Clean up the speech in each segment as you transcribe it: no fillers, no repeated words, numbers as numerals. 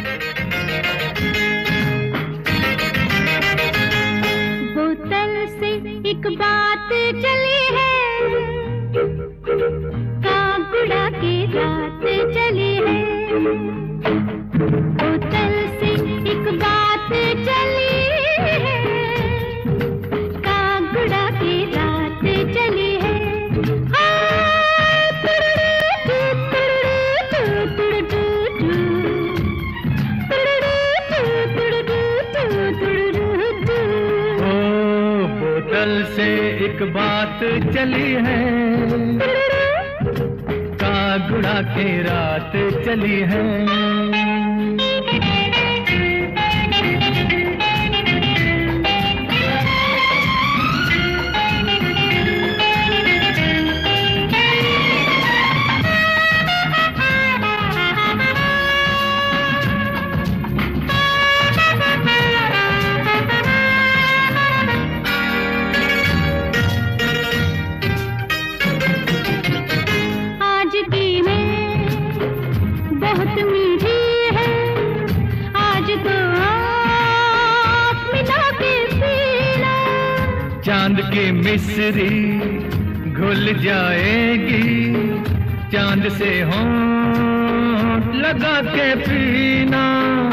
बोतल से एक बात चली है, कागुड़ा की रात चली है। बोतल से एक बात चली है, कागुड़ा की रात चली है। बोतल से एक बात चली है, कागुड़ा की रात चली है। बहुत मीठी है आज तो आप मिला के पीना। चांद की मिस्री घुल जाएगी, चांद से होंठ लगा के पीना।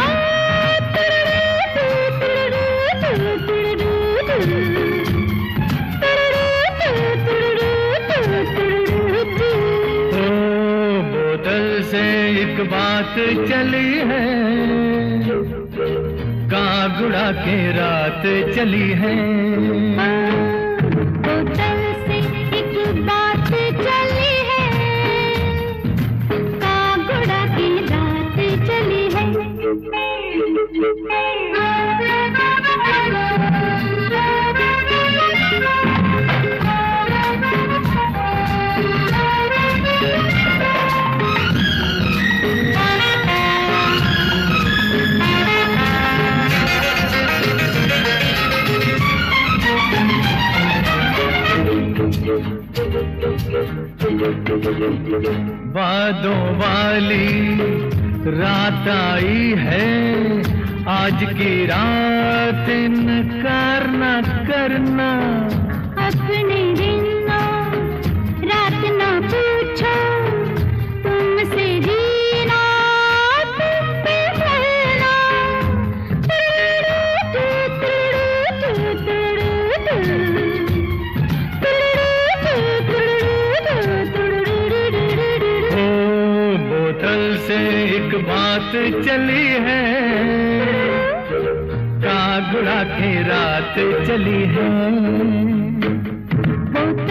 से एक बात चली है, कागुड़ा की रात चली है। बोतल से एक बात चली है, कागुड़ा की रात चली है। बादों वाली रात आई है, आज की रात इनकार न करना। अपने दिनों रात न पूछो, तुमसे जीना तुम पे मरना। बोतल से एक बात चली है, कागुड़ा की रात चली है।